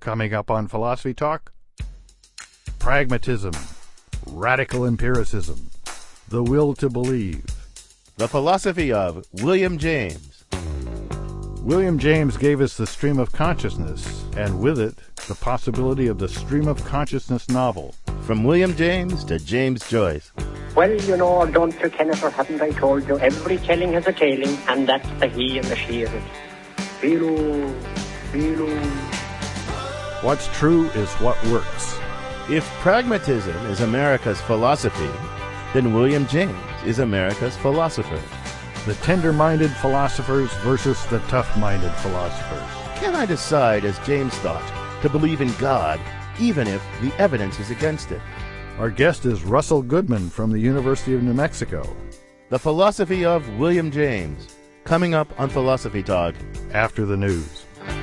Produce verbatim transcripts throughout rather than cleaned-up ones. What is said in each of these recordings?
Coming up on Philosophy Talk, pragmatism, radical empiricism, the will to believe. The philosophy of William James. William James gave us the stream of consciousness, and with it, the possibility of the stream of consciousness novel. From William James to James Joyce. Well, you know, don't you, Kenneth, or haven't I told you, every telling has a tailing, and that's the he and the she of it. Feel, feel. What's true is what works. If pragmatism is America's philosophy, then William James is America's philosopher. The tender-minded philosophers versus the tough-minded philosophers. Can I decide, as James thought, to believe in God, even if the evidence is against it? Our guest is Russell Goodman from the University of New Mexico. The philosophy of William James, coming up on Philosophy Talk. After the news.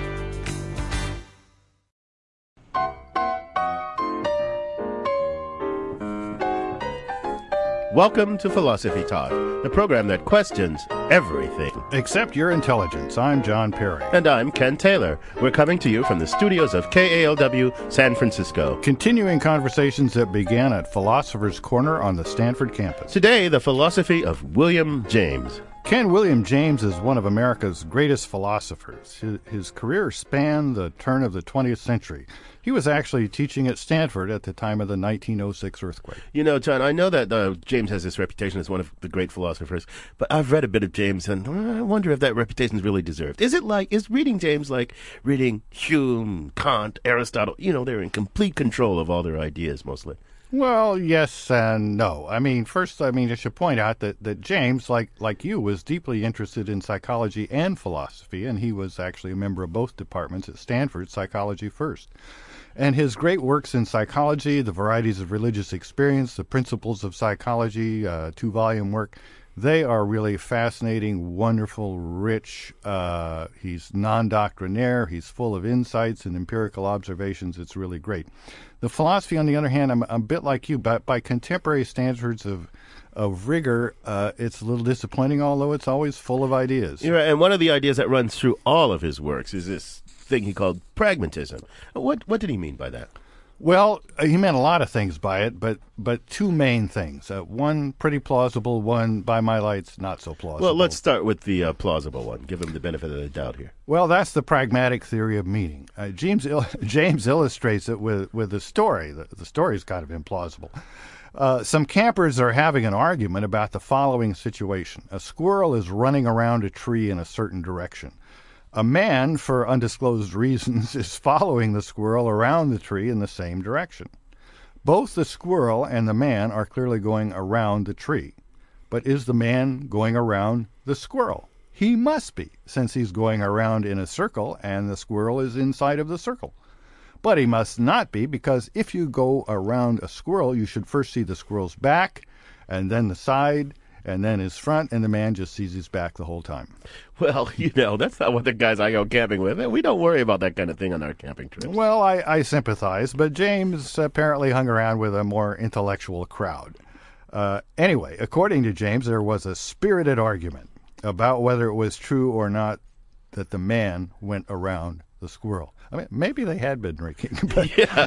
Welcome to Philosophy Talk, the program that questions everything. Except your intelligence. I'm John Perry. And I'm Ken Taylor. We're coming to you from the studios of K A L W San Francisco. Continuing conversations that began at Philosopher's Corner on the Stanford campus. Today, the philosophy of William James. Ken, William James is one of America's greatest philosophers. His, his career spanned the turn of the twentieth century. He was actually teaching at Stanford at the time of the nineteen oh six earthquake. You know, John, I know that uh, James has this reputation as one of the great philosophers, but I've read a bit of James, and I wonder if that reputation is really deserved. Is it like, is reading James like reading Hume, Kant, Aristotle? You know, they're in complete control of all their ideas, mostly. Well, yes and no. I mean, first, I mean, I should point out that, that James, like like you, was deeply interested in psychology and philosophy, and he was actually a member of both departments at Stanford, psychology first. And his great works in psychology, The Varieties of Religious Experience, The Principles of Psychology, uh, two-volume work, they are really fascinating, wonderful, rich. Uh, he's non-doctrinaire. He's full of insights and empirical observations. It's really great. The philosophy, on the other hand, I'm, I'm a bit like you, but by contemporary standards of of rigor, uh, it's a little disappointing, although it's always full of ideas. You're right, and one of the ideas that runs through all of his works is this thing he called pragmatism. What what did he mean by that? Well, he meant a lot of things by it, but but two main things. Uh, one pretty plausible, one, by my lights, not so plausible. Well, let's start with the uh, plausible one. Give him the benefit of the doubt here. Well, that's the pragmatic theory of meaning. Uh, James il- James illustrates it with, with a story. The, the story is kind of implausible. Uh, some campers are having an argument about the following situation. A squirrel is running around a tree in a certain direction. A man, for undisclosed reasons, is following the squirrel around the tree in the same direction. Both the squirrel and the man are clearly going around the tree. But is the man going around the squirrel? He must be, since he's going around in a circle and the squirrel is inside of the circle. But he must not be, because if you go around a squirrel, you should first see the squirrel's back, and then the side, and then his front, and the man just sees his back the whole time. Well, you know, that's not what the guys I go camping with. We don't worry about that kind of thing on our camping trips. Well, I, I sympathize, but James apparently hung around with a more intellectual crowd. Uh, anyway, according to James, there was a spirited argument about whether it was true or not that the man went around the squirrel. I mean, maybe they had been drinking. But, yeah.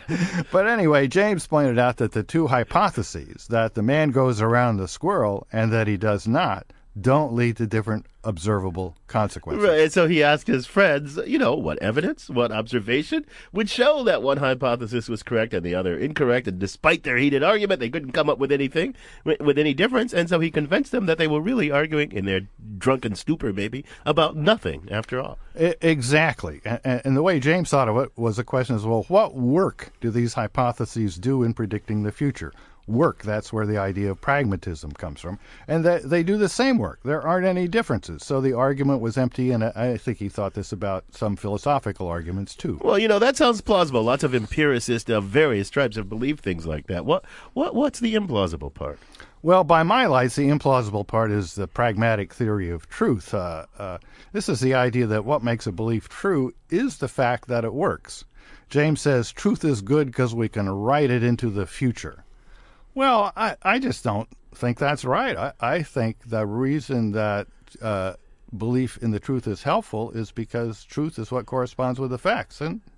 But anyway, James pointed out that the two hypotheses, that the man goes around the squirrel and that he does not, don't lead to different observable consequences. Right, and so he asked his friends, you know, what evidence, what observation would show that one hypothesis was correct and the other incorrect, and despite their heated argument, they couldn't come up with anything, with any difference, and so he convinced them that they were really arguing, in their drunken stupor maybe, about nothing, after all. I- exactly. And, and the way James thought of it was a question is, well, what work do these hypotheses do in predicting the future? Work, that's where the idea of pragmatism comes from. And that they do the same work. There aren't any differences. So the argument was empty, and I think he thought this about some philosophical arguments, too. Well, you know, that sounds plausible. Lots of empiricists of various tribes have believed things like that. What, what, what's the implausible part? Well, by my lights, the implausible part is the pragmatic theory of truth. Uh, uh, this is the idea that what makes a belief true is the fact that it works. James says truth is good because we can write it into the future. Well, I, I just don't think that's right. I, I think the reason that uh, belief in the truth is helpful is because truth is what corresponds with the facts. And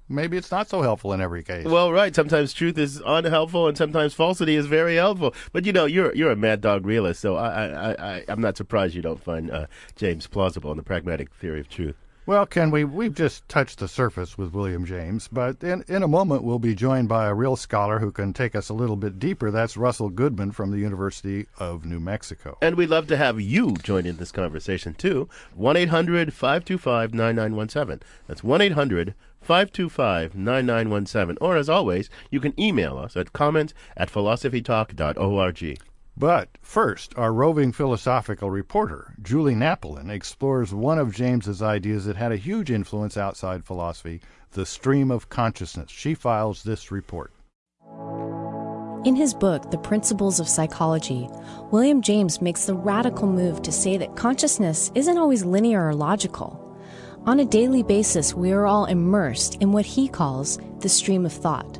maybe it's not so helpful in every case. Well, right. Sometimes truth is unhelpful, and sometimes falsity is very helpful. But you know, you're you're a mad dog realist, so I I, I I'm not surprised you don't find uh, James plausible in the pragmatic theory of truth. Well, Ken, we, we've just touched the surface with William James, but in, in a moment we'll be joined by a real scholar who can take us a little bit deeper. That's Russell Goodman from the University of New Mexico. And we'd love to have you join in this conversation, too. one eight hundred five two five nine nine one seven. That's one eight hundred five two five nine nine one seven. Or, as always, you can email us at comments at philosophy talk dot org. But first, our roving philosophical reporter, Julie Napolin, explores one of James's ideas that had a huge influence outside philosophy, the stream of consciousness. She files this report. In his book, The Principles of Psychology, William James makes the radical move to say that consciousness isn't always linear or logical. On a daily basis, we are all immersed in what he calls the stream of thought.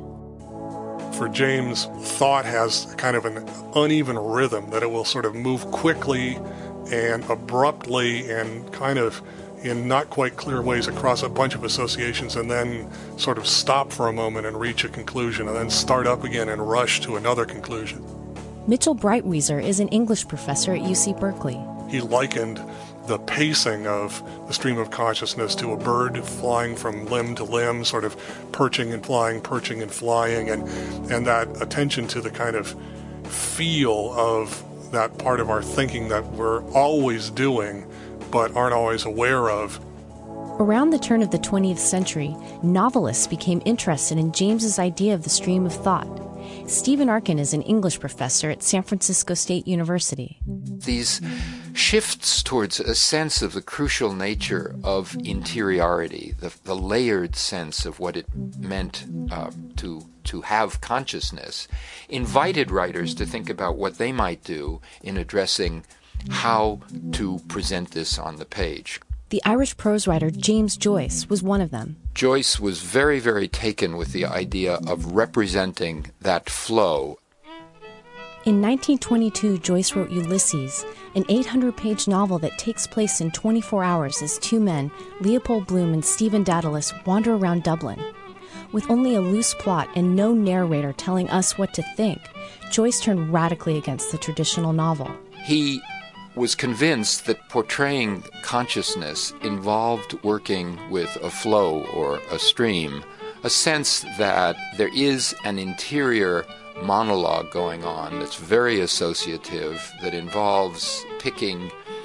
For James, thought has kind of an uneven rhythm, that it will sort of move quickly and abruptly and kind of in not quite clear ways across a bunch of associations, and then sort of stop for a moment and reach a conclusion, and then start up again and rush to another conclusion. Mitchell Breitwieser is an English professor at U C Berkeley. He likened the pacing of the stream of consciousness to a bird flying from limb to limb, sort of perching and flying, perching and flying, and, and that attention to the kind of feel of that part of our thinking that we're always doing but aren't always aware of. Around the turn of the twentieth century, novelists became interested in James's idea of the stream of thought. Stephen Arkin is an English professor at San Francisco State University. These shifts towards a sense of the crucial nature of interiority, the, the layered sense of what it meant uh, to to have consciousness, invited writers to think about what they might do in addressing how to present this on the page. The Irish prose writer James Joyce was one of them. Joyce was very, very taken with the idea of representing that flow. In nineteen twenty-two, Joyce wrote Ulysses, an eight hundred page novel that takes place in twenty-four hours as two men, Leopold Bloom and Stephen Dedalus, wander around Dublin. With only a loose plot and no narrator telling us what to think, Joyce turned radically against the traditional novel. He was convinced that portraying consciousness involved working with a flow or a stream, a sense that there is an interior monologue going on that's very associative, that involves picking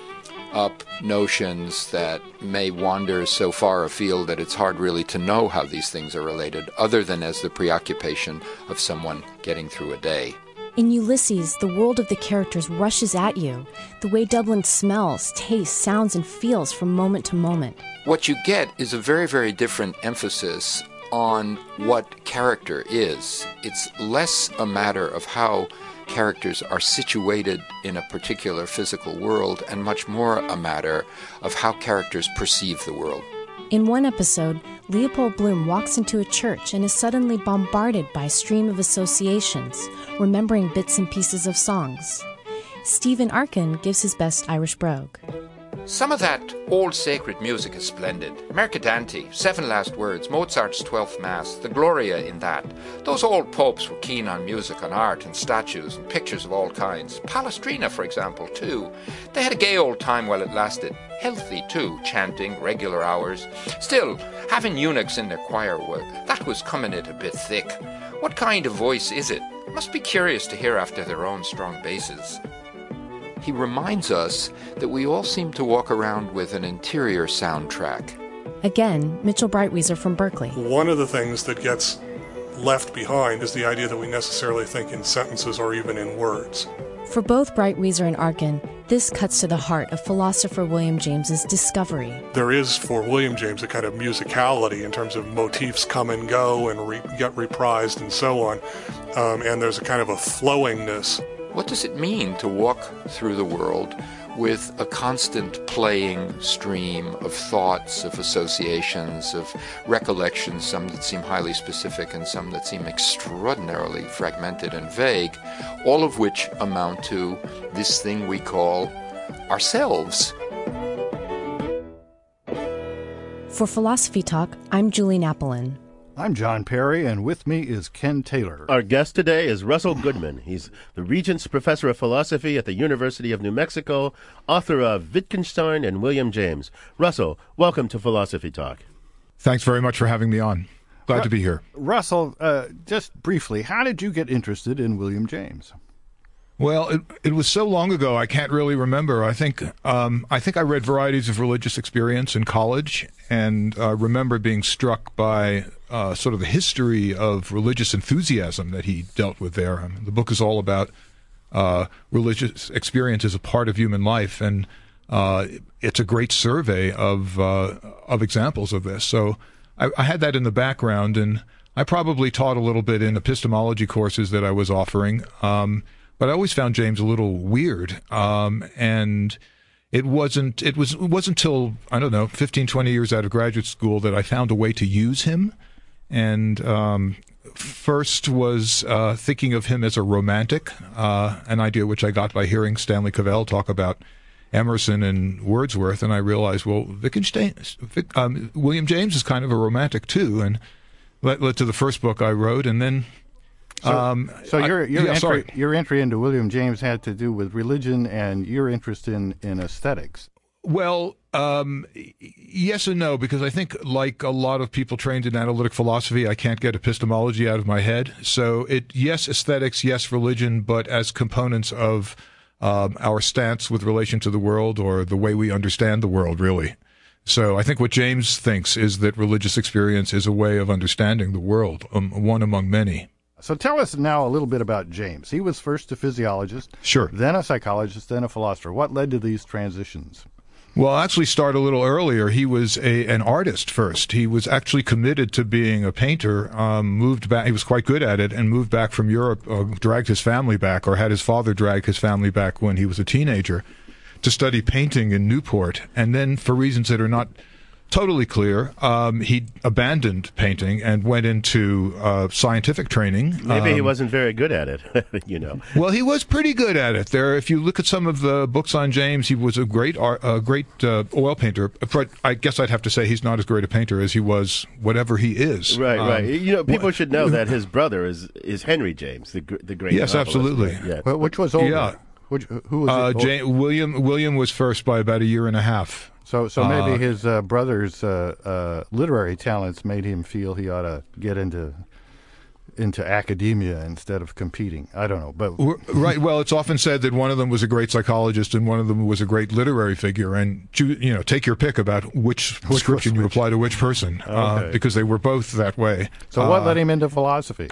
up notions that may wander so far afield that it's hard really to know how these things are related, other than as the preoccupation of someone getting through a day. In Ulysses, the world of the characters rushes at you, the way Dublin smells, tastes, sounds, and feels from moment to moment. What you get is a very, very different emphasis on what character is. It's less a matter of how characters are situated in a particular physical world, and much more a matter of how characters perceive the world. In one episode, Leopold Bloom walks into a church and is suddenly bombarded by a stream of associations, remembering bits and pieces of songs. Stephen Arkin gives his best Irish brogue. Some of that old sacred music is splendid. Mercadante, Seven Last Words, Mozart's Twelfth Mass, the Gloria in that. Those old popes were keen on music, on art and statues and pictures of all kinds. Palestrina, for example, too. They had a gay old time while it lasted. Healthy, too, chanting, regular hours. Still, having eunuchs in their choir work, that was coming it a bit thick. What kind of voice is it? Must be curious to hear after their own strong basses. He reminds us that we all seem to walk around with an interior soundtrack. Again, Mitchell Breitwieser from Berkeley. One of the things that gets left behind is the idea that we necessarily think in sentences or even in words. For both Breitwieser and Arkin, this cuts to the heart of philosopher William James's discovery. There is, for William James, a kind of musicality in terms of motifs come and go and re- get reprised and so on. Um, and there's a kind of a flowingness. What does it mean to walk through the world with a constant playing stream of thoughts, of associations, of recollections, some that seem highly specific and some that seem extraordinarily fragmented and vague, all of which amount to this thing we call ourselves? For Philosophy Talk, I'm Julie Napolin. I'm John Perry, and with me is Ken Taylor. Our guest today is Russell Goodman. He's the Regents Professor of Philosophy at the University of New Mexico, author of Wittgenstein and William James. Russell, welcome to Philosophy Talk. Thanks very much for having me on. Glad Ru- to be here. Russell, uh, just briefly, how did you get interested in William James? Well, it, it was so long ago, I can't really remember. I think um, I think I read Varieties of Religious Experience in college, and uh, remember being struck by uh, sort of the history of religious enthusiasm that he dealt with there. I mean, the book is all about uh, religious experience as a part of human life, and uh, it's a great survey of uh, of examples of this. So I, I had that in the background, and I probably taught a little bit in epistemology courses that I was offering. Um, But I always found James a little weird, um, and it wasn't. It was. It wasn't until I don't know, fifteen, twenty years out of graduate school that I found a way to use him. And um, first was uh, thinking of him as a romantic, uh, an idea which I got by hearing Stanley Cavell talk about Emerson and Wordsworth, and I realized, well, Wittgenstein, um, William James is kind of a romantic too, and led, led to the first book I wrote, and then. So, um, so your your, I, yeah, entry, sorry. your entry into William James had to do with religion and your interest in, in aesthetics. Well, um, yes and no, because I think, like a lot of people trained in analytic philosophy, I can't get epistemology out of my head. So, it yes, aesthetics, yes, religion, but as components of um, our stance with relation to the world or the way we understand the world, really. So, I think what James thinks is that religious experience is a way of understanding the world, um, one among many. So tell us now a little bit about James. He was first a physiologist, Sure. then a psychologist, then a philosopher. What led to these transitions? Well, I'll actually start a little earlier. He was a an artist first. He was actually committed to being a painter, um, moved back. He was quite good at it and moved back from Europe, uh, dragged his family back, or had his father drag his family back when he was a teenager to study painting in Newport. And then, for reasons that are not totally clear, um, he abandoned painting and went into uh, scientific training. Maybe um, he wasn't very good at it, you know. Well, he was pretty good at it. There, if you look at some of the books on James, he was a great, art, a great uh, oil painter. But I guess I'd have to say he's not as great a painter as he was, whatever he is. Right, um, right. You know, people should know that his brother is is Henry James, the gr- the great. Yes, novelist. absolutely. Yeah. Well, which was older? Yeah. Which, who was Uh, it? Ja- William William was first by about a year and a half. So, so maybe uh, his uh, brother's uh, uh, literary talents made him feel he ought to get into into academia instead of competing. I don't know, but Right. Well, it's often said that one of them was a great psychologist and one of them was a great literary figure. And choo- you know, take your pick about which description you apply to which person, uh, Okay. because they were both that way. so what Uh, led him into philosophy?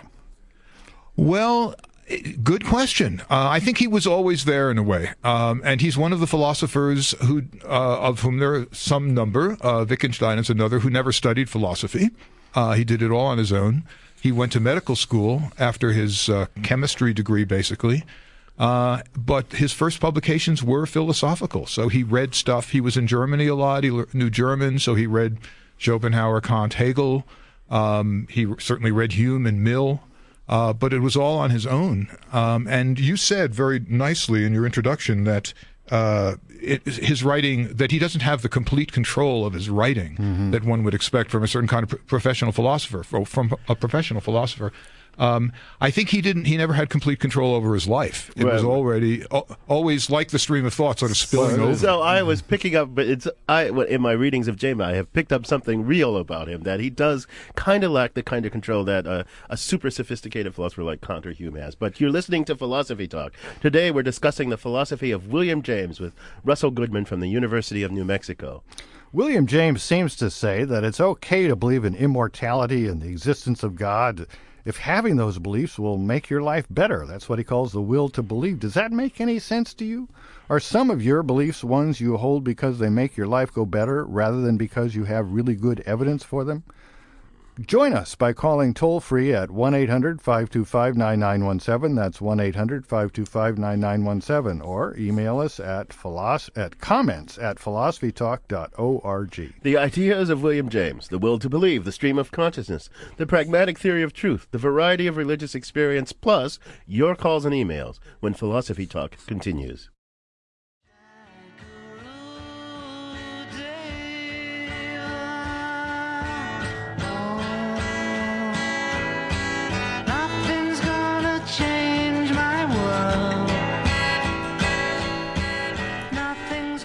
Well, good question. Uh, I think he was always there in a way, um, and he's one of the philosophers who, uh, of whom there are some number. Uh, Wittgenstein is another who never studied philosophy. Uh, he did it all on his own. He went to medical school after his uh, chemistry degree, basically. Uh, but his first publications were philosophical. So he read stuff. He was in Germany a lot. He le- knew German, so he read Schopenhauer, Kant, Hegel. Um, he certainly read Hume and Mill. Uh, but it was all on his own. Um, and you said very nicely in your introduction that uh, it, his writing, that he doesn't have the complete control of his writing mm-hmm. that one would expect from a certain kind of pro- professional philosopher, from a professional philosopher. Um, I think he didn't. He never had complete control over his life. It Right. was already al- always like the stream of thought, sort of spilling over. So I was picking up, but it's I in my readings of James, I have picked up something real about him, that he does kind of lack the kind of control that uh, a super sophisticated philosopher like Kant or Hume has. But you're listening to Philosophy Talk. Today we're discussing the philosophy of William James with Russell Goodman from the University of New Mexico. William James seems to say that it's okay to believe in immortality and the existence of God if having those beliefs will make your life better. That's what he calls the will to believe. Does that make any sense to you? Are some of your beliefs ones you hold because they make your life go better rather than because you have really good evidence for them? Join us by calling toll-free at one eight hundred five two five nine nine one seven. That's one eight hundred five two five nine nine one seven. Or email us at, philosoph- at comments at philosophy talk dot org. The ideas of William James, the will to believe, the stream of consciousness, the pragmatic theory of truth, the variety of religious experience, plus your calls and emails when Philosophy Talk continues.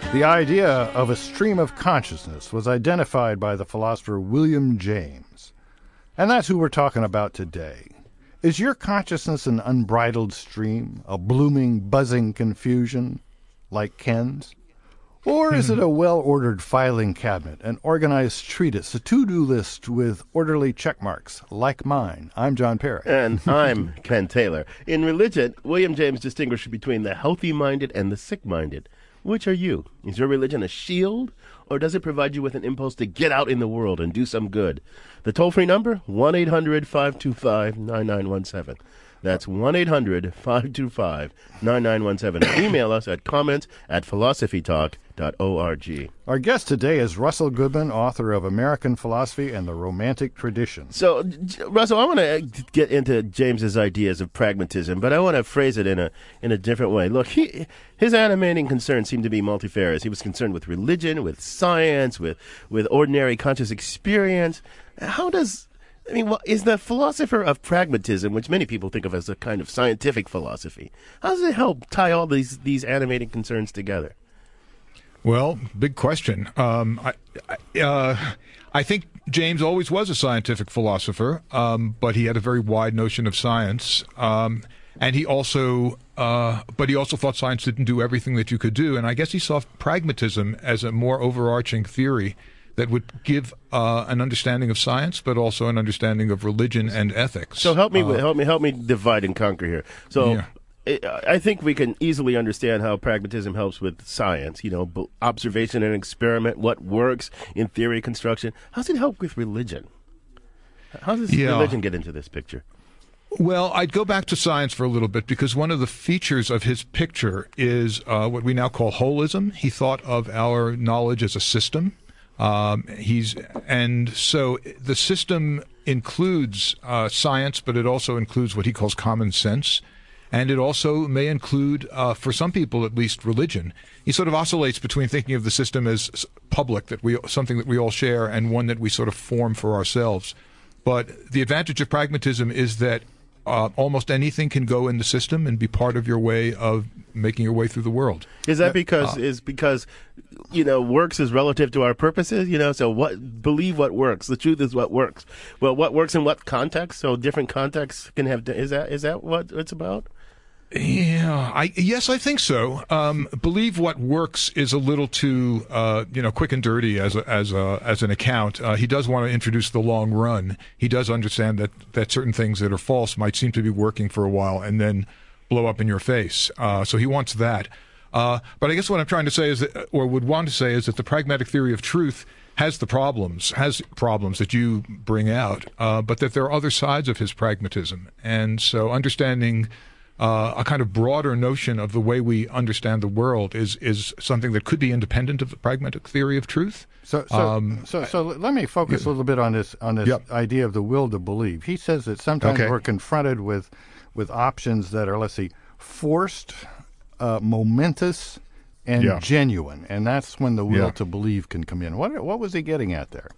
The idea of a stream of consciousness was identified by the philosopher William James. And that's who we're talking about today. Is your consciousness an unbridled stream, a blooming, buzzing confusion, like Ken's? Or is it a well-ordered filing cabinet, an organized treatise, a to-do list with orderly check marks, like mine? I'm John Perry. And I'm Ken Taylor. In religion, William James distinguished between the healthy-minded and the sick-minded. Which are you? Is your religion a shield, or does it provide you with an impulse to get out in the world and do some good? The toll-free number, one eight hundred five two five nine nine one seven. That's one eight hundred five two five nine nine one seven. Email us at comments at philosophy talk dot org. Our guest today is Russell Goodman, author of American Philosophy and the Romantic Tradition. So, J- Russell, I want to get into James's ideas of pragmatism, but I want to phrase it in a in a different way. Look, he, his animating concerns seem to be multifarious. He was concerned with religion, with science, with, with ordinary conscious experience. How does... I mean, well, is the philosopher of pragmatism, which many people think of as a kind of scientific philosophy, how does it help tie all these, these animating concerns together? Well, big question. Um, I, I, uh, I think James always was a scientific philosopher, um, but he had a very wide notion of science. Um, and he also, uh, but he also thought science didn't do everything that you could do. And I guess he saw pragmatism as a more overarching theory that would give uh, an understanding of science, but also an understanding of religion and ethics. So help me, uh, help me, help me divide and conquer here. So. Yeah. I think we can easily understand how pragmatism helps with science, you know, observation and experiment, what works in theory construction. How does it help with religion? How does yeah. religion get into this picture? Well, I'd go back to science for a little bit because one of the features of his picture is uh, what we now call holism. He thought of our knowledge as a system. Um, he's and so the system includes uh, science, but it also includes what he calls common sense. And it also may include, uh, for some people at least, religion. He sort of oscillates between thinking of the system as public, that we something that we all share, and one that we sort of form for ourselves. But the advantage of pragmatism is that uh, almost anything can go in the system and be part of your way of making your way through the world. Is that because uh, is because you know works is relative to our purposes? You know, so what believe what works. The truth is what works. Well, what works in what context? So different contexts can have. Is that is that what it's about? Yeah, I yes, I think so. Um, believe what works is a little too, uh, you know, quick and dirty as a, as a, as an account. Uh, he does want to introduce the long run. He does understand that that certain things that are false might seem to be working for a while and then blow up in your face. Uh, so he wants that. Uh, but I guess what I'm trying to say is that, or would want to say, is that the pragmatic theory of truth has the problems, has problems that you bring out, uh, but that there are other sides of his pragmatism, and so understanding. Uh, a kind of broader notion of the way we understand the world is is something that could be independent of the pragmatic theory of truth. So, so, um, so, so let me focus yeah. a little bit on this on this yep. idea of the will to believe. He says that sometimes okay. we're confronted with with options that are, let's see, forced, uh, momentous, and yeah. genuine, and that's when the will yeah. to believe can come in. What what was he getting at there?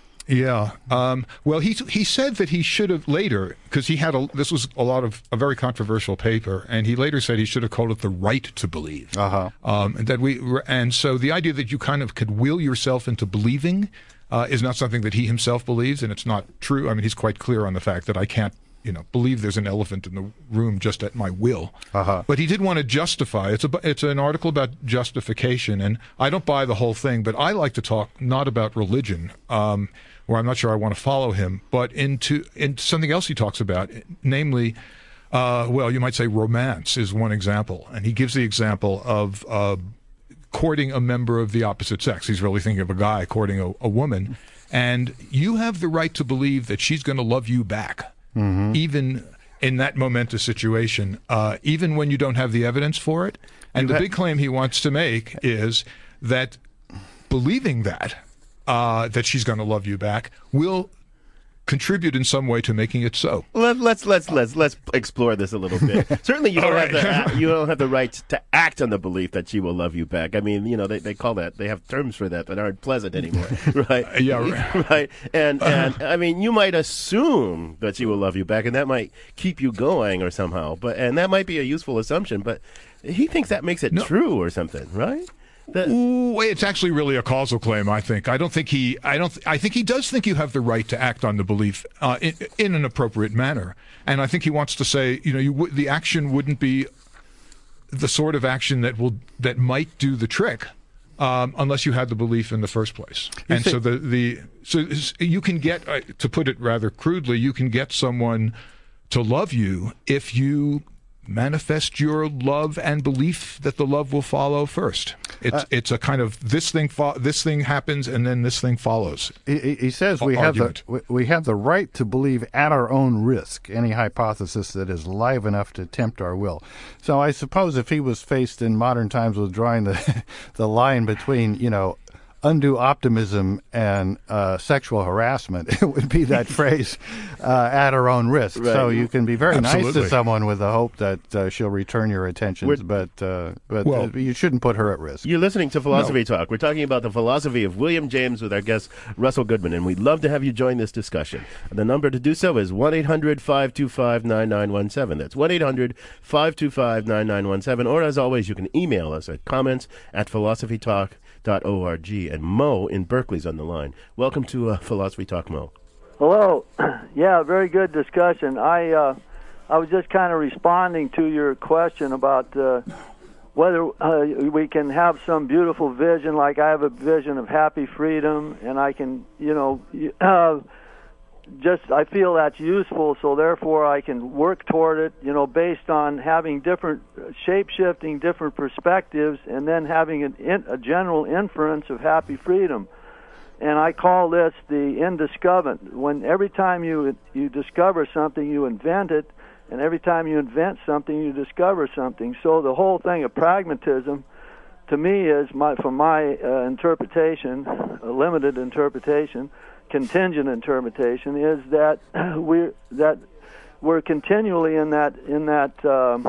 Yeah. Um, well, he he said that he should have later, because he had a this was a lot of a very controversial paper, and he later said he should have called it the right to believe. Uh-huh. Um, and that we and so the idea that you kind of could will yourself into believing uh, is not something that he himself believes, and it's not true. I mean, he's quite clear on the fact that I can't, you know, believe there's an elephant in the room just at my will. Uh-huh. But he did want to justify. It's a it's an article about justification, and I don't buy the whole thing, but I like to talk not about religion. Um, where I'm not sure I want to follow him, but into, into something else he talks about, namely, uh, well, you might say romance is one example. And he gives the example of uh, courting a member of the opposite sex. He's really thinking of a guy courting a, a woman. And you have the right to believe that she's going to love you back, mm-hmm. even in that momentous situation, uh, even when you don't have the evidence for it. And the big claim he wants to make is that believing that, Uh, that she's going to love you back, will contribute in some way to making it so. Let, let's let's let's let's explore this a little bit. Certainly, you don't right. have the you don't have the right to act on the belief that she will love you back. I mean, you know, they, they call that, they have terms for that that aren't pleasant anymore, right? Yeah, right. right. And and I mean, you might assume that she will love you back, and that might keep you going or somehow. But and that might be a useful assumption. But he thinks that makes it no. true or something, right? The, Ooh, it's actually really a causal claim. I think. I don't think he. I don't. I think he does think you have the right to act on the belief uh, in, in an appropriate manner, and I think he wants to say, you know, you w- the action wouldn't be the sort of action that will that might do the trick. Um, unless you had the belief in the first place. You and think- so the, the so you can get, uh, to put it rather crudely, you can get someone to love you if you manifest your love and belief that the love will follow first. It's Uh, it's a kind of this thing fo- this thing happens and then this thing follows. He, he- he says we have the Argument. we, we have the right to believe at our own risk any hypothesis that is live enough to tempt our will. So I suppose if he was faced in modern times with drawing the the line between, you know, undue optimism and uh, sexual harassment, it would be that phrase, uh, at our own risk. Right. So you can be very nice Absolutely. to someone with the hope that uh, she'll return your attentions, We're- but uh, but Well- uh, you shouldn't put her at risk. You're listening to Philosophy Talk. We're talking about the philosophy of William James with our guest, Russell Goodman, and we'd love to have you join this discussion. The number to do so is one eight hundred five two five nine nine one seven. That's one eight hundred five two five nine nine one seven. Or, as always, you can email us at comments at philosophy talk dot org. And Mo in Berkeley's on the line. Welcome to uh, Philosophy Talk, Mo. Hello. Yeah, very good discussion. I uh, I was just kind of responding to your question about uh, whether uh, we can have some beautiful vision, like I have a vision of happy freedom, and I can, you know, uh, just I feel that's useful, so therefore I can work toward it, you know, based on having different shape-shifting, different perspectives, and then having an in, a general inference of happy freedom. And I call this the indiscoverant. When every time you you discover something, you invent it, and every time you invent something, you discover something. So the whole thing of pragmatism, to me, is my from my uh, interpretation, a limited interpretation, contingent interpretation, is that we're that we're continually in that in that um,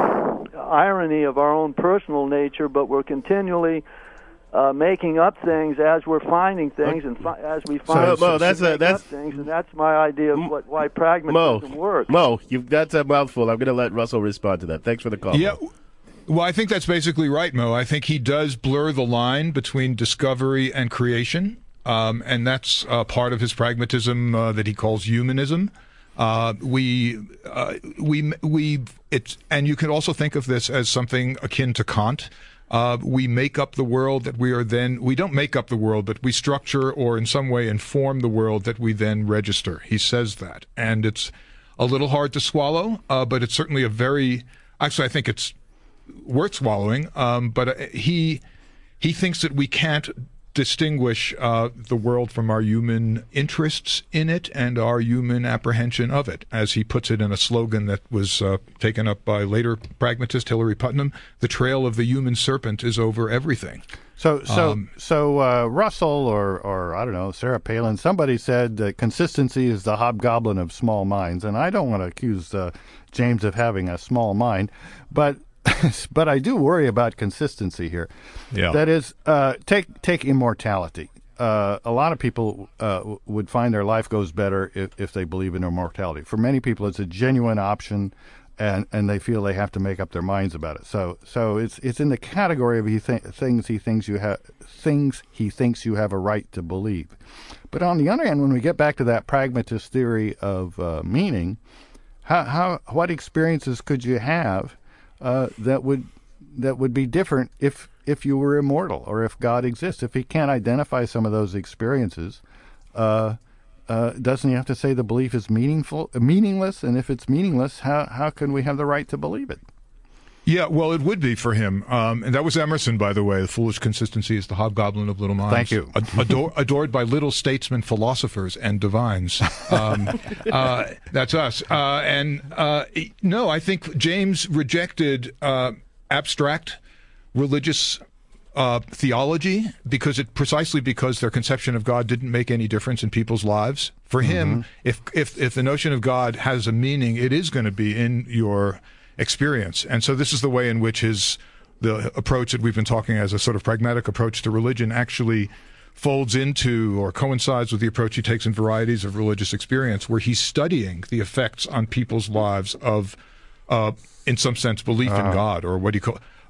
irony of our own personal nature, but we're continually Uh, making up things as we're finding things, and fi- as we find So, Mo, that's we a- make that's- up things, and that's my idea of what, why pragmatism Mo, works. Mo, you've that's a mouthful. I'm going to let Russell respond to that. Thanks for the call. Yeah. Mo. Well, I think that's basically right, Mo. I think he does blur the line between discovery and creation, um, and that's uh, part of his pragmatism uh, that he calls humanism. Uh, we, uh, we, we, it's, and you can also think of this as something akin to Kant. Uh, we make up the world that we are then, we don't make up the world, but we structure or in some way inform the world that we then register. He says that. And it's a little hard to swallow, uh, but it's certainly a very, actually, I think it's worth swallowing. Um, but uh, he, he thinks that we can't distinguish uh, the world from our human interests in it and our human apprehension of it, as he puts it in a slogan that was uh, taken up by later pragmatist Hilary Putnam: "The trail of the human serpent is over everything." So, so, Um, so uh, Russell or, or I don't know, Sarah Palin. Somebody said that consistency is the hobgoblin of small minds, and I don't want to accuse uh, James of having a small mind, but but I do worry about consistency here. Yeah. That is, uh, take take immortality. Uh, a lot of people uh, w- would find their life goes better if, if they believe in immortality. For many people, it's a genuine option, and, and they feel they have to make up their minds about it. So so it's it's in the category of he th- things he thinks you have things he thinks you have a right to believe. But on the other hand, when we get back to that pragmatist theory of uh, meaning, how how what experiences could you have uh, that would that would be different if if you were immortal, or if God exists? If he can't identify some of those experiences, uh, uh, doesn't he have to say the belief is meaningful, meaningless? And if it's meaningless, how how can we have the right to believe it? Yeah, well, it would be for him. Um, and that was Emerson, by the way. The foolish consistency is the hobgoblin of little minds. Thank you. Ad- ador- adored by little statesmen, philosophers, and divines. Um, uh, that's us. Uh, and uh, no, I think James rejected uh, abstract religious uh, theology because it precisely because their conception of God didn't make any difference in people's lives. For him, if if if the notion of God has a meaning, it is going to be in your experience. And so this is the way in which his the approach that we've been talking as a sort of pragmatic approach to religion actually folds into or coincides with the approach he takes in Varieties of Religious Experience, where he's studying the effects on people's lives of, uh, in some sense, belief in God, or what do you call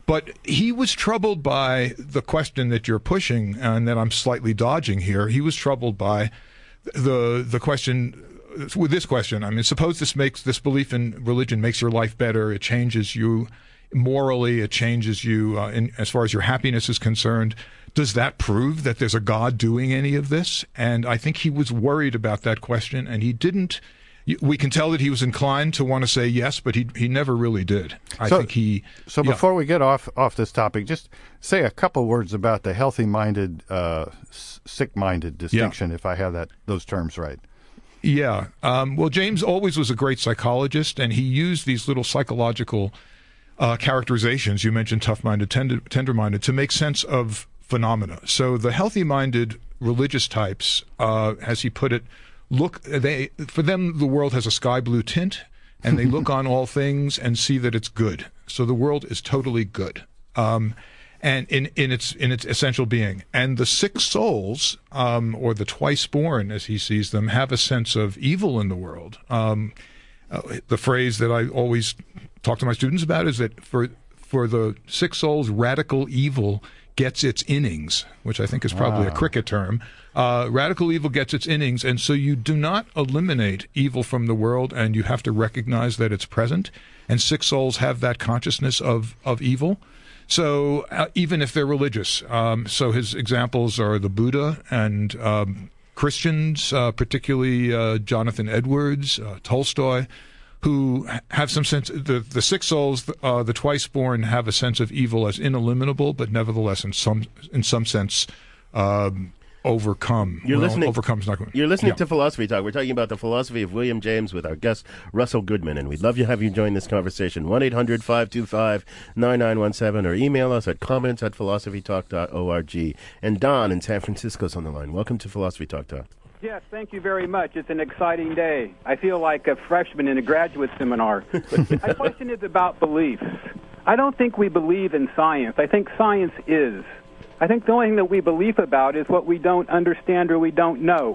But he was troubled by the question that you're pushing, and that I'm slightly dodging here. He was troubled by the the question with this question. I mean, suppose this makes this belief in religion makes your life better. It changes you morally. It changes you uh, in, as far as your happiness is concerned. Does that prove that there's a God doing any of this? And I think he was worried about that question, and he didn't. We can tell that he was inclined to want to say yes, but he he never really did. I so, think he. So yeah. before we get off off this topic, just say a couple words about the healthy-minded, uh, sick-minded distinction, yeah. if I have that those terms right. Yeah. Um, well, James always was a great psychologist, and he used these little psychological uh, characterizations. You mentioned tough-minded, tender, tender-minded, to make sense of phenomena. So the healthy-minded religious types, uh, as he put it, look, they for them the world has a sky blue tint, and they look on all things and see that it's good. So the world is totally good, um, and in in its in its essential being. And the sick souls, um, or the twice born, as he sees them, have a sense of evil in the world. Um, uh, the phrase that I always talk to my students about is that for for the sick souls, radical evil gets its innings, which I think is probably wow. a cricket term. Uh, radical evil gets its innings, and so you do not eliminate evil from the world, and you have to recognize that it's present. And sick souls have that consciousness of, of evil. So uh, even if they're religious, um, so his examples are the Buddha and um, Christians, uh, particularly uh, Jonathan Edwards, uh, Tolstoy, who have some sense. The the sick souls, uh, the twice born, have a sense of evil as ineliminable, but nevertheless, in some in some sense, um, overcome. You're well, listening. Overcome's not going. You're listening yeah. to Philosophy Talk. We're talking about the philosophy of William James with our guest Russell Goodman, and we'd love to have you join this conversation. One eight hundred five two five nine nine one seven, or email us at comments at philosophy talk dot org. And Don in San Francisco's on the line. Welcome to Philosophy Talk, Don. Yes, thank you very much. It's an exciting day. I feel like a freshman in a graduate seminar. My question is about beliefs. I don't think we believe in science. I think science is. I think the only thing that we believe about is what we don't understand or we don't know.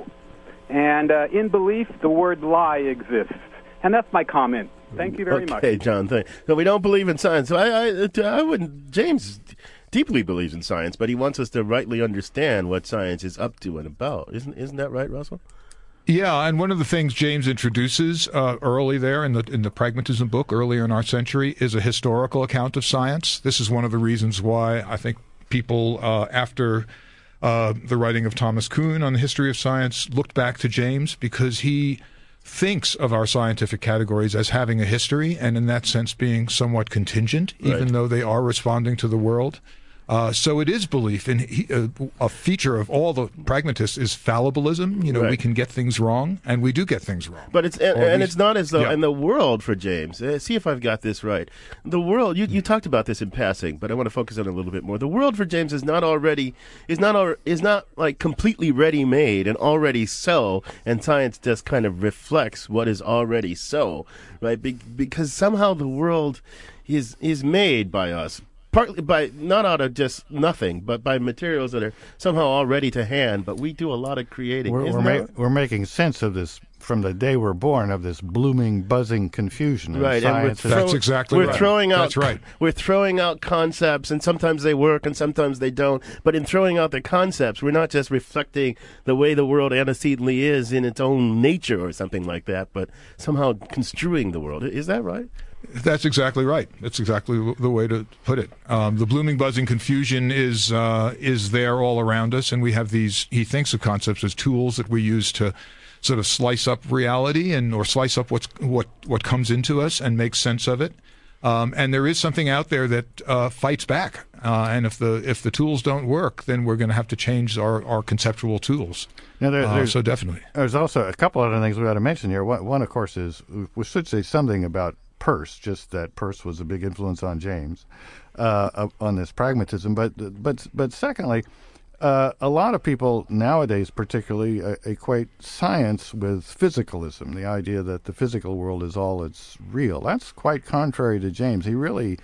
And uh, in belief, the word lie exists. And that's my comment. Thank you very okay, much. Okay, John. Thank, so we don't believe in science. So I, I, I wouldn't. James deeply believes in science, but he wants us to rightly understand what science is up to and about. Isn't isn't that right, Russell? Yeah, and one of the things James introduces uh, early there in the in the Pragmatism book, earlier in our century, is a historical account of science. This is one of the reasons why I think people, uh, after uh, the writing of Thomas Kuhn on the history of science, looked back to James, because he thinks of our scientific categories as having a history, and in that sense being somewhat contingent, right, even though they are responding to the world. Uh, so it is belief, and he, uh, a feature of all the pragmatists is fallibilism. You know, right. we can get things wrong, and we do get things wrong. But it's and, and least, it's not as though yeah. in the world for James. Uh, see if I've got this right. The world. You, you talked about this in passing, but I want to focus on it a little bit more. The world for James is not already is not al- is not like completely ready made and already so, and science just kind of reflects what is already so, right? Be- because somehow the world is is made by us. Partly by, not out of just nothing, but by materials that are somehow already to hand, but we do a lot of creating. We're, we're, ma- we're making sense of this from the day we're born, of this blooming, buzzing confusion. Right, and we're throw- That's exactly we're right. Throwing out, That's right. We're throwing out concepts, and sometimes they work, and sometimes they don't. But in throwing out the concepts, we're not just reflecting the way the world antecedently is in its own nature or something like that, but somehow construing the world. Is that right? That's exactly right. That's exactly the way to put it. Um, the blooming, buzzing confusion is uh, is there all around us, and we have these. He thinks of concepts as tools that we use to sort of slice up reality and or slice up what's what what comes into us and make sense of it. Um, and there is something out there that uh, fights back. Uh, and if the if the tools don't work, then we're going to have to change our, our conceptual tools. Now there, uh, so definitely, there's also a couple other things we ought to mention here. One, one, of course, is we should say something about Peirce, just that Peirce was a big influence on James uh, on this pragmatism. But but but secondly, uh, a lot of people nowadays, particularly, uh, equate science with physicalism, the idea that the physical world is all that's real. That's quite contrary to James. He really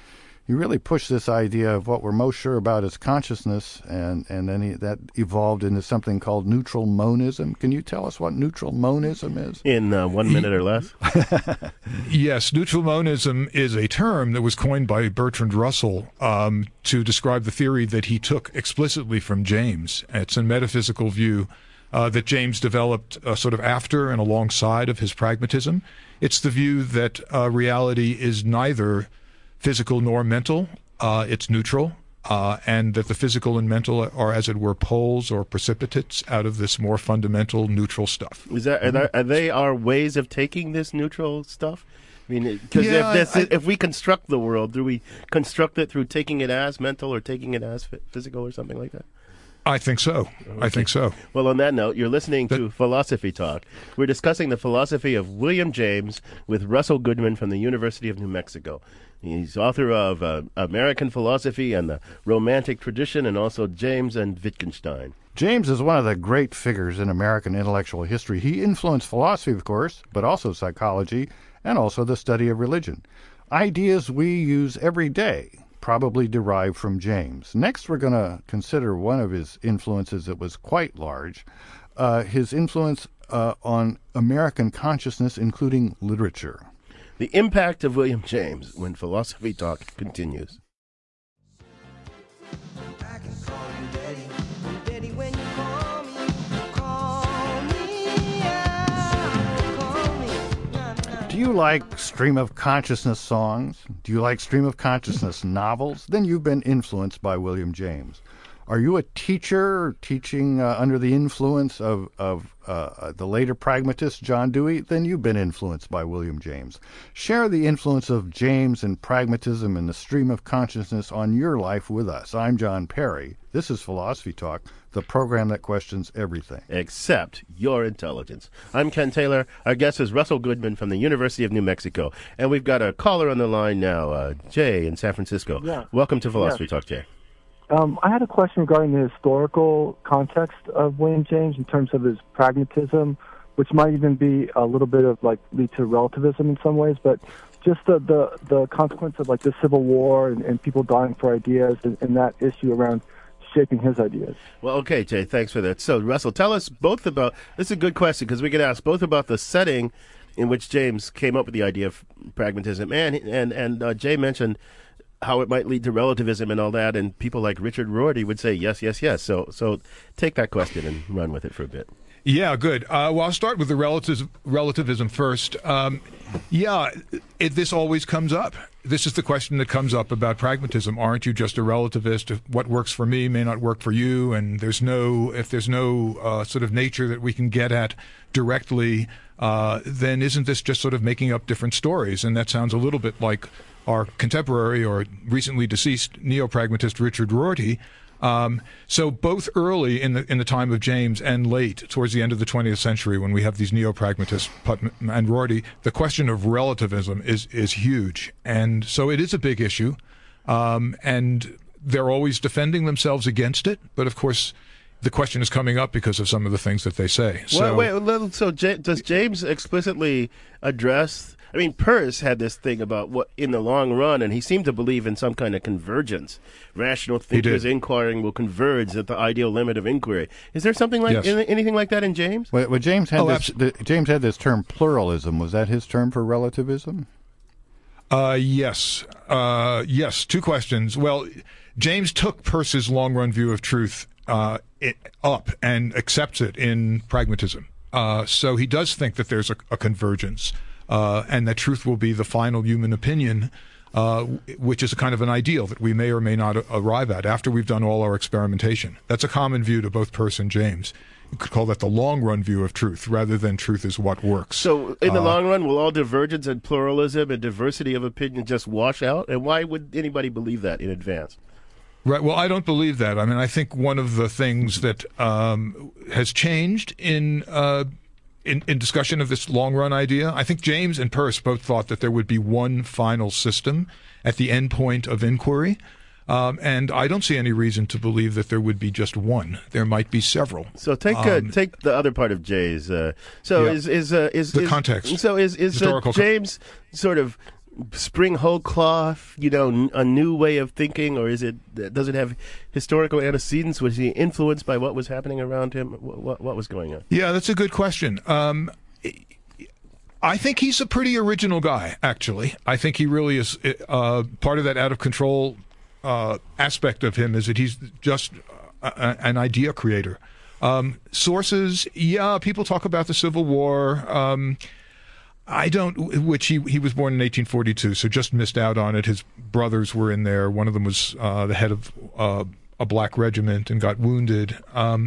he really pushed this idea of what we're most sure about is consciousness, and, and then he, that evolved into something called neutral monism. Can you tell us what neutral monism is? In uh, one minute or less? Yes, neutral monism is a term that was coined by Bertrand Russell um, to describe the theory that he took explicitly from James. It's a metaphysical view uh, that James developed uh, sort of after and alongside of his pragmatism. It's the view that uh, reality is neither physical nor mental, uh, it's neutral, uh, and that the physical and mental are, as it were, poles or precipitates out of this more fundamental neutral stuff. Is that, are, there, are they our ways of taking this neutral stuff? I mean, because Yeah, if, this, I- if we construct the world, do we construct it through taking it as mental or taking it as physical or something like that? I think so. I think so. Well, on that note, you're listening to Philosophy Talk. We're discussing the philosophy of William James with Russell Goodman from the University of New Mexico. He's author of uh, American Philosophy and the Romantic Tradition, and also James and Wittgenstein. James is one of the great figures in American intellectual history. He influenced philosophy, of course, but also psychology and also the study of religion. Ideas we use every day probably derived from James. Next, we're going to consider one of his influences that was quite large, uh, his influence uh, on American consciousness, including literature. The impact of William James when Philosophy Talk continues. Do you like stream of consciousness songs? Do you like stream of consciousness novels? Then you've been influenced by William James. Are you a teacher teaching uh, under the influence of, of uh, the later pragmatist John Dewey? Then you've been influenced by William James. Share the influence of James and pragmatism and the stream of consciousness on your life with us. I'm John Perry. This is Philosophy Talk, the program that questions everything except your intelligence. I'm Ken Taylor. Our guest is Russell Goodman from the University of New Mexico. And we've got a caller on the line now, uh, Jay in San Francisco. Yeah. Welcome to Philosophy Yeah. Talk, Jay. Um, I had a question regarding the historical context of William James in terms of his pragmatism, which might even be a little bit of like lead to relativism in some ways, but just the the, the consequence of like the Civil War and, and people dying for ideas and, and that issue around shaping his ideas. Well, okay, Jay, thanks for that. So, Russell, tell us both about, this is a good question because we can ask both about the setting in which James came up with the idea of pragmatism, and and, and uh, Jay mentioned how it might lead to relativism and all that, and people like Richard Rorty would say yes, yes, yes. So so take that question and run with it for a bit. Yeah, good. Uh, well, I'll start with the relativism, relativism first. Um, yeah, it, this always comes up. This is the question that comes up about pragmatism. Aren't you just a relativist? What works for me may not work for you, and there's no if there's no uh, sort of nature that we can get at directly, uh, then isn't this just sort of making up different stories? And that sounds a little bit like our contemporary or recently deceased neo-pragmatist Richard Rorty. Um, so both early in the in the time of James and late towards the end of the twentieth century, when we have these neo-pragmatists, Putnam and Rorty, the question of relativism is is huge, and so it is a big issue, um, and they're always defending themselves against it. But of course, the question is coming up because of some of the things that they say. So, wait, wait, so J- does James explicitly address? I mean, Peirce had this thing about what in the long run, and he seemed to believe in some kind of convergence. Rational thinkers inquiring will converge at the ideal limit of inquiry. Is there something like Yes. any- anything like that in James? Well, well, James had Oh, this. The, James had this term pluralism. Was that his term for relativism? Uh, yes. Uh, yes, two questions. Well, James took Peirce's long-run view of truth uh, it, up and accepts it in pragmatism. Uh, so he does think that there's a, a convergence, uh, and that truth will be the final human opinion, uh, which is a kind of an ideal that we may or may not a- arrive at after we've done all our experimentation. That's a common view to both Peirce and James. You could call that the long-run view of truth, rather than truth is what works. So, in the Uh, long run, will all divergence and pluralism and diversity of opinion just wash out? And why would anybody believe that in advance? Right. Well, I don't believe that. I mean, I think one of the things that um, has changed in, uh, in in discussion of this long-run idea, I think James and Peirce both thought that there would be one final system at the end point of inquiry, um, and I don't see any reason to believe that there would be just one. There might be several. So take uh, Um, take the other part of Jay's. Uh, so yeah. is is uh, is The is, context. So is is uh, Historical con- James sort of spring whole cloth, you know, n- a new way of thinking, or is it? Does it have historical antecedents? Was he influenced by what was happening around him? What what, what was going on? Yeah, that's a good question. Um, I think he's a pretty original guy, actually. I think he really is. Uh, part of that out of control uh, aspect of him is that he's just a, an idea creator. Um, sources, yeah, people talk about the Civil War. Um, I don't, which he he was born in eighteen forty-two, so just missed out on it. His brothers were in there. One of them was uh, the head of uh, a black regiment and got wounded. Um,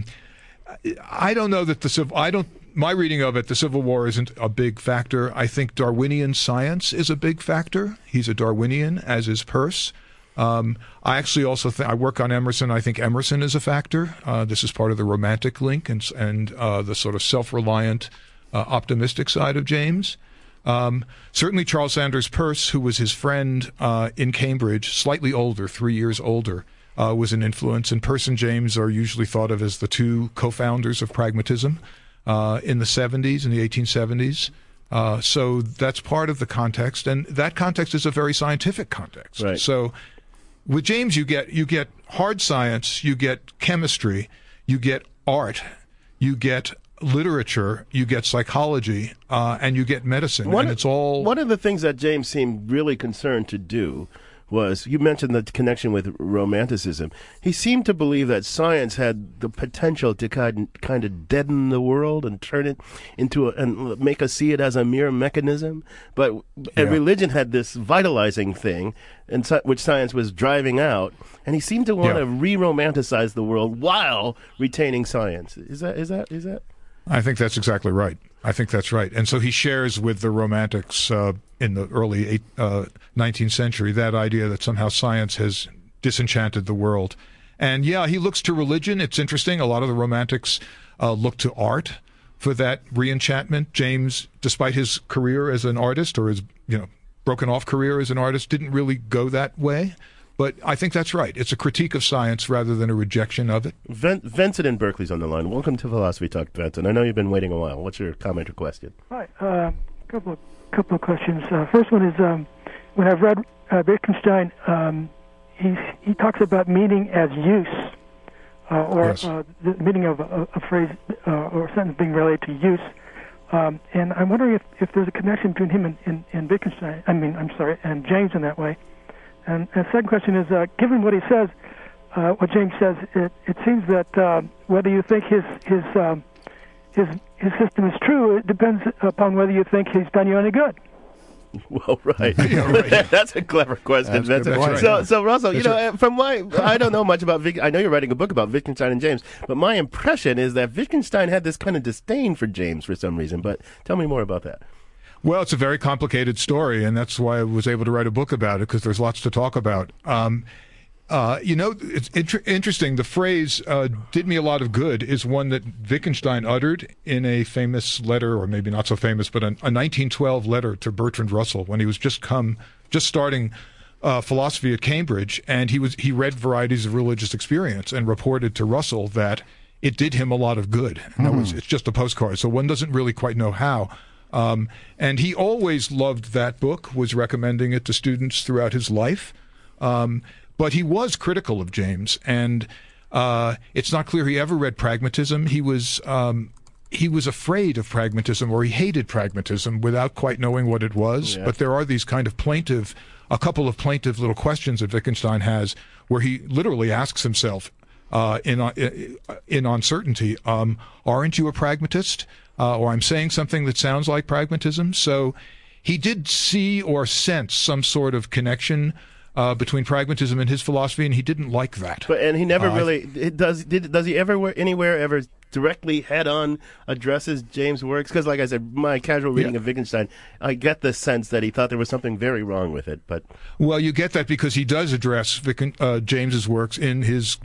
I don't know that the Civil, I don't, my reading of it, the Civil War isn't a big factor. I think Darwinian science is a big factor. He's a Darwinian, as is Peirce. Um, I actually also think, I work on Emerson. I think Emerson is a factor. Uh, this is part of the romantic link and, and uh, the sort of self-reliant, uh, optimistic side of James. Um, certainly Charles Sanders Peirce, who was his friend uh, in Cambridge, slightly older, three years older, uh, was an influence. And Peirce and James are usually thought of as the two co-founders of pragmatism uh, in the seventies, in the eighteen seventies. Uh, so that's part of the context, and that context is a very scientific context. Right. So with James, you get you get hard science, you get chemistry, you get art, you get literature, you get psychology, uh, and you get medicine, one, and it's all. One of the things that James seemed really concerned to do was, you mentioned the connection with Romanticism. He seemed to believe that science had the potential to kind kind of deaden the world and turn it into a, and make us see it as a mere mechanism. But Yeah. religion had this vitalizing thing, and so, which science was driving out. And he seemed to want Yeah. to re-romanticize the world while retaining science. Is that is that is that? I think that's exactly right. I think that's right. And so he shares with the Romantics uh, in the early eight, uh, nineteenth century that idea that somehow science has disenchanted the world. And yeah, he looks to religion. It's interesting. A lot of the Romantics uh, look to art for that re-enchantment. James, despite his career as an artist, or his you know broken off career as an artist, didn't really go that way. But I think that's right. It's a critique of science rather than a rejection of it. Ven- Vincent in Berkeley's on the line. Welcome to Philosophy Talk, Vincent. I know you've been waiting a while. What's your comment or question? Hi. A uh, couple of couple of questions. Uh, first one is um, when I've read uh, Wittgenstein, um, he's, he talks about meaning as use, uh, or Yes. uh, the meaning of a, a phrase uh, or a sentence being related to use. Um, and I'm wondering if, if there's a connection between him and, and, and Wittgenstein. I mean, I'm sorry, and James in that way. And the second question is, uh, given what he says, uh, what James says, it, it seems that uh, whether you think his his um, his his system is true, it depends upon whether you think he's done you any good. Well, right. Yeah, right. That's a clever question. That's good. Vincent. That's so, right. so Russell, you That's know, right. from my, I don't know much about Wittgenstein. I know you're writing a book about Wittgenstein and James, but my impression is that Wittgenstein had this kind of disdain for James for some reason. But tell me more about that. Well, it's a very complicated story, and that's why I was able to write a book about it, because there's lots to talk about. Um, uh, you know, it's inter- interesting. The phrase uh, did me a lot of good is one that Wittgenstein uttered in a famous letter, or maybe not so famous, but a, a nineteen twelve letter to Bertrand Russell when he was just come, just starting uh, philosophy at Cambridge, and he was he read Varieties of Religious Experience and reported to Russell that it did him a lot of good. And that was, it's just a postcard, so one doesn't really quite know how. Um, and he always loved that book, was recommending it to students throughout his life. Um, but he was critical of James, and uh, it's not clear he ever read Pragmatism. He was um, he was afraid of pragmatism, or he hated pragmatism without quite knowing what it was. Yeah. But there are these kind of plaintive, a couple of plaintive little questions that Wittgenstein has, where he literally asks himself uh, in, in uncertainty, um, aren't you a pragmatist? Uh, or I'm saying something that sounds like pragmatism. So he did see or sense some sort of connection uh, between pragmatism and his philosophy, and he didn't like that. But and he never Uh, really it does. Did does he ever anywhere ever directly head on addresses James' works? Because, like I said, my casual reading Yeah. of Wittgenstein, I get the sense that he thought there was something very wrong with it. But Well, you get that because he does address Wittgen, uh, James's works in his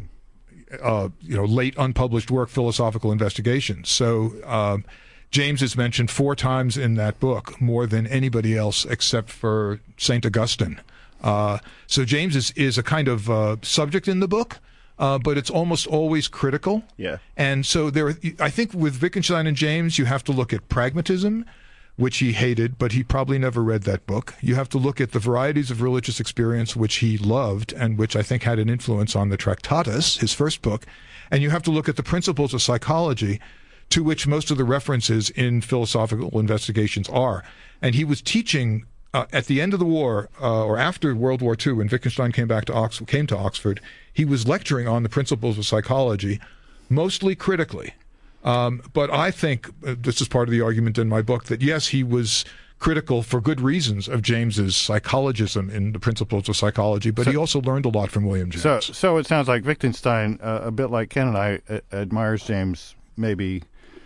uh, you know late unpublished work, Philosophical Investigations. So um, James is mentioned four times in that book, more than anybody else except for Saint Augustine. Uh, so James is, is a kind of uh, subject in the book, uh, but it's almost always critical. Yeah. And so there, I think with Wittgenstein and James, you have to look at pragmatism, which he hated, but he probably never read that book. You have to look at the Varieties of Religious Experience, which he loved and which I think had an influence on the Tractatus, his first book. And you have to look at the Principles of Psychology, to which most of the references in philosophical investigations are. And he was teaching uh, at the end of the war, uh, or after World War Two, when Wittgenstein came back to Ox- came to Oxford, he was lecturing on the Principles of Psychology, mostly critically. Um, but I think, uh, this is part of the argument in my book, that yes, he was critical for good reasons of James's psychologism in the Principles of Psychology, but so, he also learned a lot from William James. So, so it sounds like Wittgenstein, uh, a bit like Ken and I, uh, admires James maybe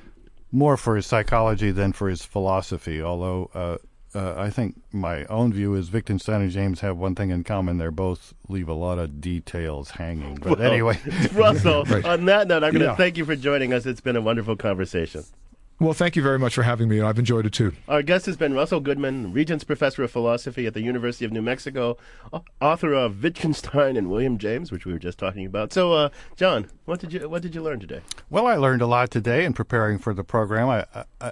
more for his psychology than for his philosophy, although uh, uh, I think my own view is Wittgenstein and James have one thing in common. They both leave a lot of details hanging. But well, anyway. Russell, right. on that note, I'm going to yeah. thank you for joining us. It's been a wonderful conversation. Well, thank you very much for having me. I've enjoyed it, too. Our guest has been Russell Goodman, Regents Professor of Philosophy at the University of New Mexico, author of Wittgenstein and William James, which we were just talking about. So, uh, John, what did you what did you learn today? Well, I learned a lot today in preparing for the program. I I,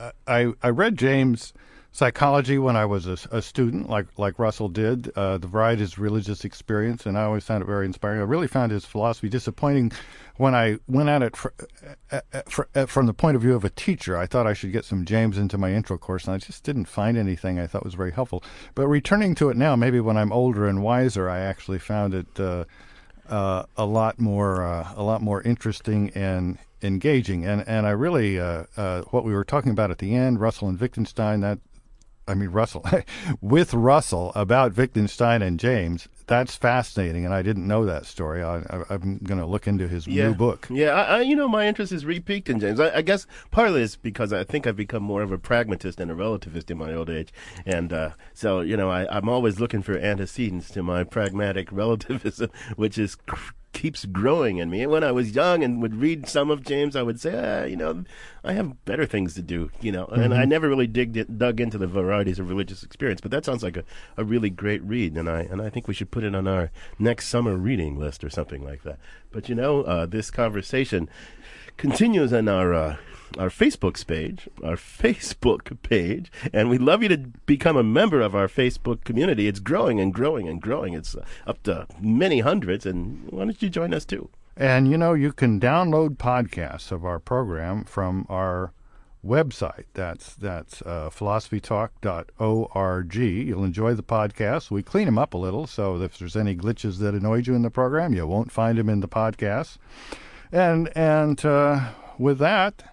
I, I read James' Psychology when I was a, a student, like like Russell did, uh, The Varieties of Religious Experience, and I always found it very inspiring. I really found his philosophy disappointing when I went at it for, uh, for, uh, from the point of view of a teacher. I thought I should get some James into my intro course, and I just didn't find anything I thought was very helpful. But returning to it now, maybe when I'm older and wiser, I actually found it uh, uh, a lot more uh, a lot more interesting and engaging. And and I really uh, uh, what we were talking about at the end, Russell and Wittgenstein, that. I mean, Russell, with Russell about Wittgenstein and James, that's fascinating, and I didn't know that story. I, I, I'm going to look into his yeah. new book. Yeah, I, I, you know, my interest is re-peaked in James. I, I guess partly it's because I think I've become more of a pragmatist and a relativist in my old age. And uh, so, you know, I, I'm always looking for antecedents to my pragmatic relativism, which is keeps growing in me. And when I was young and would read some of James, I would say, ah, you know, I have better things to do, you know. Mm-hmm. And I never really digged, dug into the Varieties of Religious Experience, but that sounds like a, a really great read, and I and I think we should put it on our next summer reading list or something like that. But, you know, uh, this conversation continues on our uh, our Facebook page, our Facebook page, and we'd love you to become a member of our Facebook community. It's growing and growing and growing. It's uh, up to many hundreds, and why don't you join us too? And, you know, you can download podcasts of our program from our website. That's that's uh, philosophy talk dot org. You'll enjoy the podcast. We clean them up a little, so if there's any glitches that annoyed you in the program, you won't find them in the podcast. And, and uh, with that...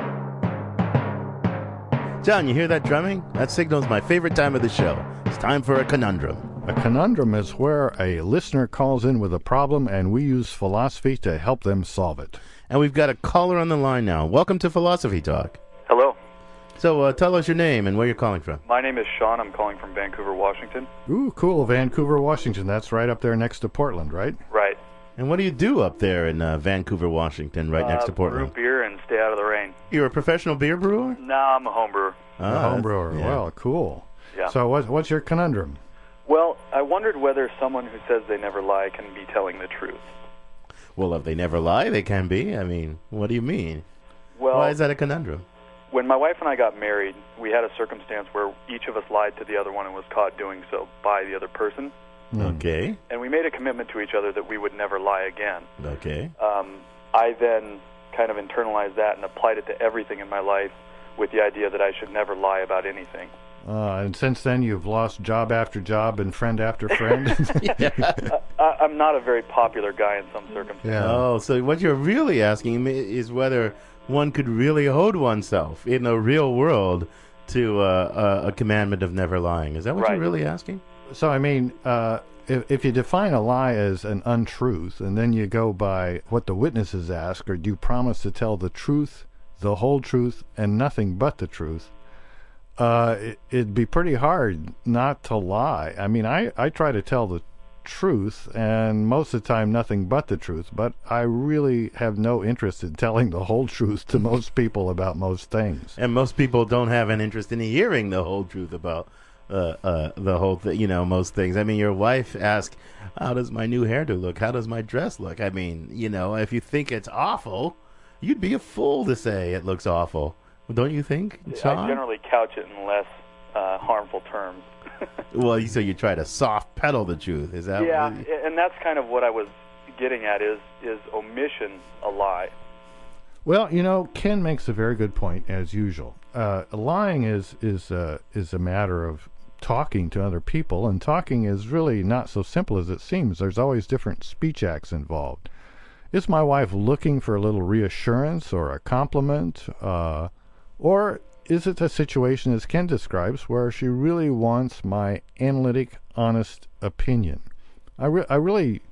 John, you hear that drumming? That signals my favorite time of the show. It's time for a conundrum. A conundrum is where a listener calls in with a problem and we use philosophy to help them solve it. And we've got a caller on the line now. Welcome to Philosophy Talk. Hello. So uh, tell us your name and where you're calling from. My name is Sean. I'm calling from Vancouver, Washington. Ooh, cool. Vancouver, Washington. That's right up there next to Portland, right? Right. And what do you do up there in uh, Vancouver, Washington, right uh, next to Portland? Brew beer and stay out of the rain. You're a professional beer brewer? No, I'm a home brewer. Oh, a home brewer. Yeah. Well, cool. Yeah. So what, what's your conundrum? Well, I wondered whether someone who says they never lie can be telling the truth. Well, if they never lie, they can be. I mean, what do you mean? Well, why is that a conundrum? When my wife and I got married, we had a circumstance where each of us lied to the other one and was caught doing so by the other person. Okay. And we made a commitment to each other that we would never lie again. Okay. Um, I then kind of internalized that and applied it to everything in my life with the idea that I should never lie about anything. Uh, and since then, you've lost job after job and friend after friend. yeah. I, I'm not a very popular guy in some circumstances. Yeah. Oh, so what you're really asking is whether one could really hold oneself in the real world to uh, a, a commandment of never lying. Is that what right. you're really asking? So, I mean, uh, if, if you define a lie as an untruth, and then you go by what the witnesses ask, or do you promise to tell the truth, the whole truth, and nothing but the truth, uh, it, it'd be pretty hard not to lie. I mean, I, I try to tell the truth, and most of the time nothing but the truth, but I really have no interest in telling the whole truth to most people about most things. And most people don't have an interest in hearing the whole truth about Uh, uh, the whole thing, you know, most things. I mean, your wife asked, how does my new hairdo look? How does my dress look? I mean, you know, if you think it's awful, you'd be a fool to say it looks awful. Don't you think, Sean? I generally couch it in less uh, harmful terms. Well, so you try to soft pedal the truth. Is that? Yeah, what you... and that's kind of what I was getting at. Is is omission a lie? Well, you know, Ken makes a very good point, as usual. Uh, lying is is uh, is a matter of talking to other people, and talking is really not so simple as it seems. There's always different speech acts involved. Is my wife looking for a little reassurance or a compliment, uh, or is it a situation, as Ken describes, where she really wants my analytic, honest opinion? I, re- I really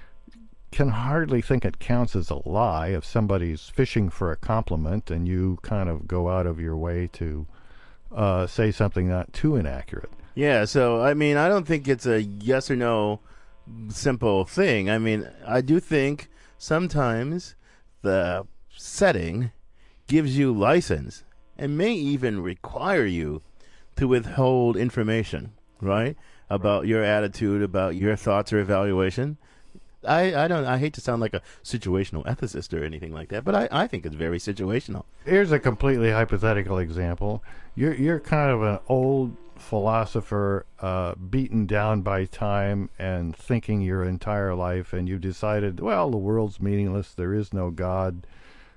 can hardly think it counts as a lie if somebody's fishing for a compliment and you kind of go out of your way to uh, say something not too inaccurate. Yeah, so, I mean, I don't think it's a yes or no simple thing. I mean, I do think sometimes the setting gives you license and may even require you to withhold information, right, about your attitude, about your thoughts or evaluation. I, I don't. I hate to sound like a situational ethicist or anything like that, but I, I think it's very situational. Here's a completely hypothetical example. You're you're kind of an old philosopher, uh, beaten down by time and thinking your entire life, and you decided, well, the world's meaningless. There is no God.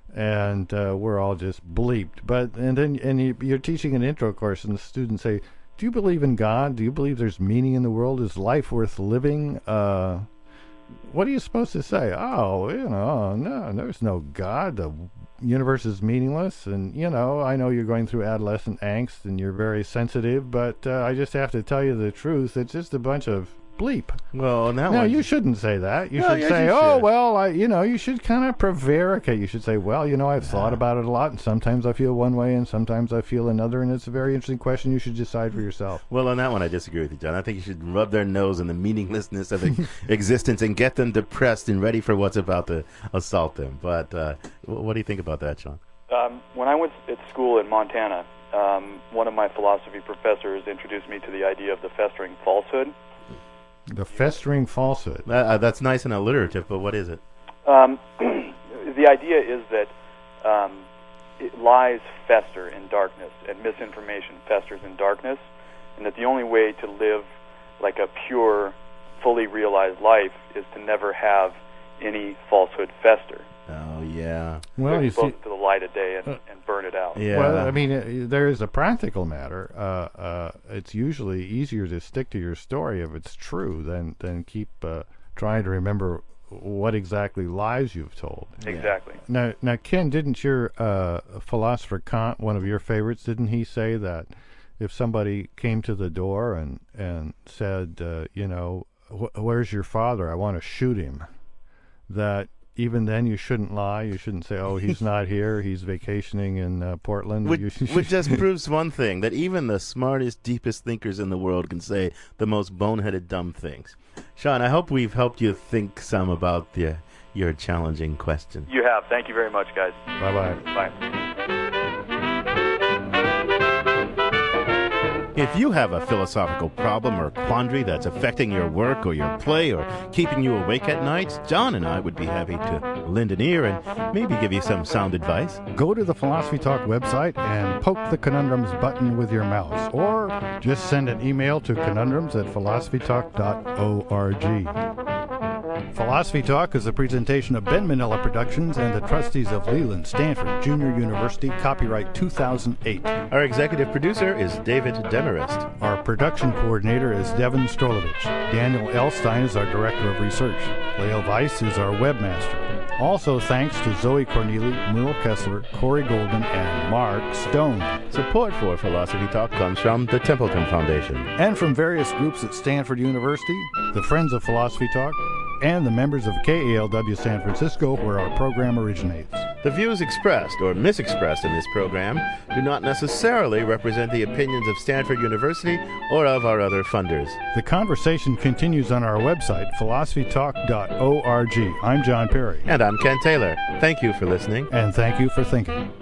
And uh, we're all just bleeped. But and then and you, you're teaching an intro course, and the students say, "Do you believe in God? Do you believe there's meaning in the world? Is life worth living?" Uh, what are you supposed to say? Oh, you know, no, there's no God. The universe is meaningless, and you know, I know you're going through adolescent angst, and you're very sensitive, but uh, I just have to tell you the truth. It's just a bunch of bleep. Well, now no, I... you shouldn't say that. You no, should yes, say, you "Oh, should. well, I, you know, you should kind of prevaricate. You should say, well, you know, I've thought about it a lot, and sometimes I feel one way, and sometimes I feel another, and it's a very interesting question. You should decide for yourself." Well, on that one, I disagree with you, John. I think you should rub their nose in the meaninglessness of ex- existence and get them depressed and ready for what's about to assault them. But uh, what do you think about that, Sean? Um, when I was at school in Montana, um, one of my philosophy professors introduced me to the idea of the festering falsehood. The festering falsehood. Uh, uh, that's nice and alliterative, but what is it? Um, the idea is that um, it, lies fester in darkness, and misinformation festers in darkness, and that the only way to live like a pure, fully realized life is to never have any falsehood fester. Oh, yeah. Well, you see, to the light of day and, uh, and burn it out. Yeah. Well, I mean, it, there is a practical matter. Uh, uh, it's usually easier to stick to your story if it's true than than keep uh, trying to remember what exactly lies you've told. Exactly. Now, now, Ken, didn't your uh, philosopher Kant, one of your favorites, didn't he say that if somebody came to the door and and said, uh, you know, wh- where's your father? I want to shoot him. That even then you shouldn't lie. You shouldn't say, oh, he's not here. He's vacationing in uh, Portland. Which, You should- which just proves one thing, that even the smartest, deepest thinkers in the world can say the most boneheaded, dumb things. Sean, I hope we've helped you think some about the, your challenging question. You have. Thank you very much, guys. Bye-bye. Bye. If you have a philosophical problem or quandary that's affecting your work or your play or keeping you awake at night, John and I would be happy to lend an ear and maybe give you some sound advice. Go to the Philosophy Talk website and poke the conundrums button with your mouse, or just send an email to conundrums at philosophy talk dot org. Philosophy Talk is a presentation of Ben Manila Productions and the trustees of Leland Stanford Junior University, copyright two thousand eight. Our executive producer is David Demarest. Our production coordinator is Devin Strolovich. Daniel Elstein is our director of research. Leo Weiss is our webmaster. Also thanks to Zoe Corneli, Merle Kessler, Corey Golden, and Mark Stone. Support for Philosophy Talk comes from the Templeton Foundation. And from various groups at Stanford University, the Friends of Philosophy Talk, and the members of K A L W San Francisco, where our program originates. The views expressed or misexpressed in this program do not necessarily represent the opinions of Stanford University or of our other funders. The conversation continues on our website, philosophy talk dot org. I'm John Perry. And I'm Ken Taylor. Thank you for listening. And thank you for thinking.